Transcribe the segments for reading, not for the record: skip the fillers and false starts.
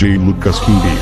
DJ Lucas Kimbi.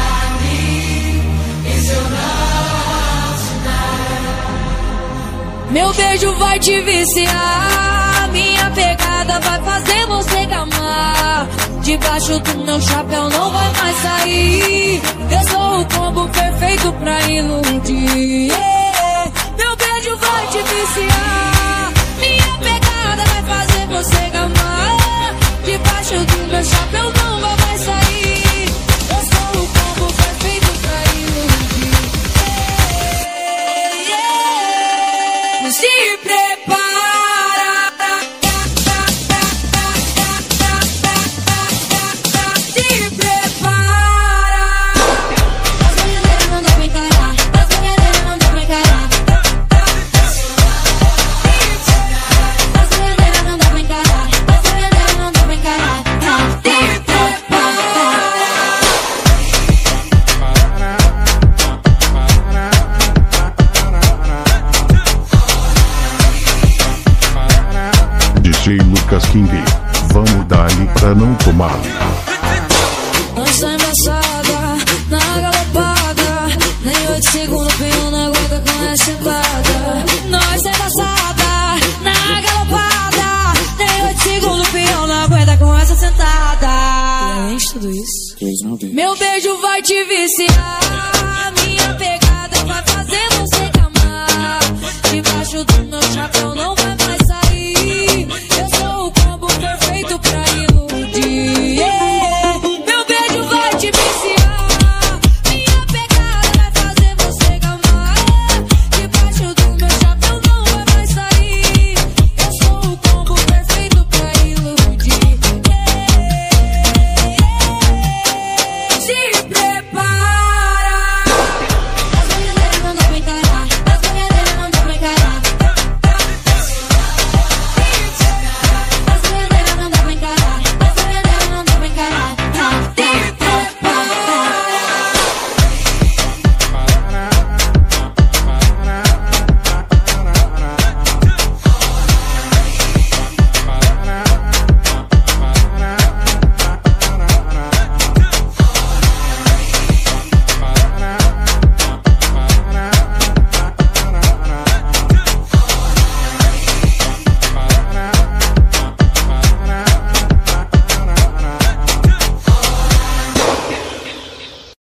Meu beijo vai te viciar, minha pegada vai fazer você gamar. Debaixo do meu chapéu não vai mais sair. Eu sou o combo perfeito pra iludir. Meu beijo vai te viciar, minha pegada vai fazer você gamar. Debaixo do meu chapéu não vai mais sair. Eu sou o combo perfeito pra iludir. Se prepara. Se prepara. As mulheres não dá pra encarar. As mulheres não dá pra encarar. As mulheres não dá pra encarar. As mulheres não dá pra encarar. Se DJ Lucas Kimbi, vamos dar-lhe pra não tomar. nós tá embaçada, na galopada. Nem 8 segundos, peão na aguenta com essa sentada. Nós tá embaçada, na galopada. Nem 8 segundos, peão na aguenta com essa sentada. E além de tudo isso, meu beijo vai te viciar, minha pegada vai fazer você gamar. Debaixo do meu chapéu não